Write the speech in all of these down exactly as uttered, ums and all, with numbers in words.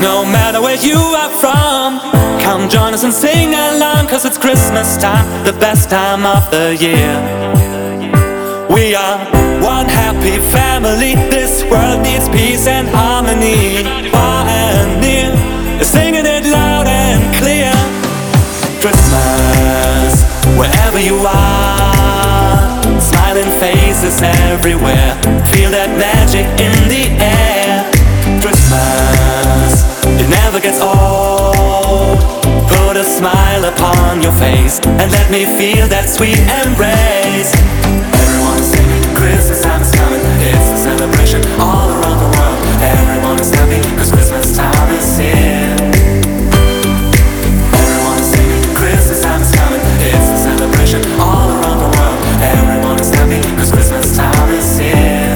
No matter where you are from, come join us and sing along, 'cause it's Christmas time, the best time of the year. We are one happy family, this world needs peace and harmony. Far and near, singing it loud and clear. Christmas, wherever you are, smiling faces everywhere, feel that magic in the air. Christmas, it never gets old. Put a smile upon your face and let me feel that sweet embrace. Everyone's singing, Christmas time is coming, it's a celebration all around the world. Everyone is happy, 'cause Christmas time is here. Everyone's singing, Christmas time is coming, it's a celebration all around the world. Everyone is happy, 'cause Christmas time is here.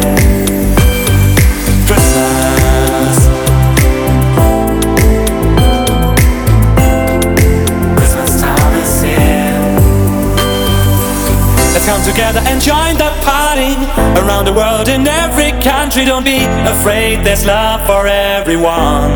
Christmas, Christmas time is here. Let's come together and join the party around the world, in every country. Don't be afraid, there's love for everyone.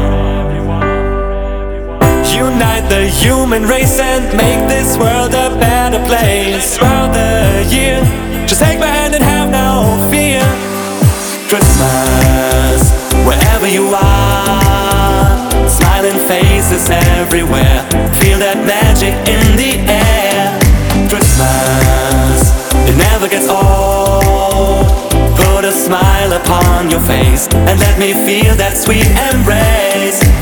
Unite the human race and make this world a better place. Throughout the year, just take my hand and have no fear. Christmas, wherever you are, smiling faces everywhere, feel that magic in the air. Christmas, it never gets old. Put a smile upon your face and let me feel that sweet embrace.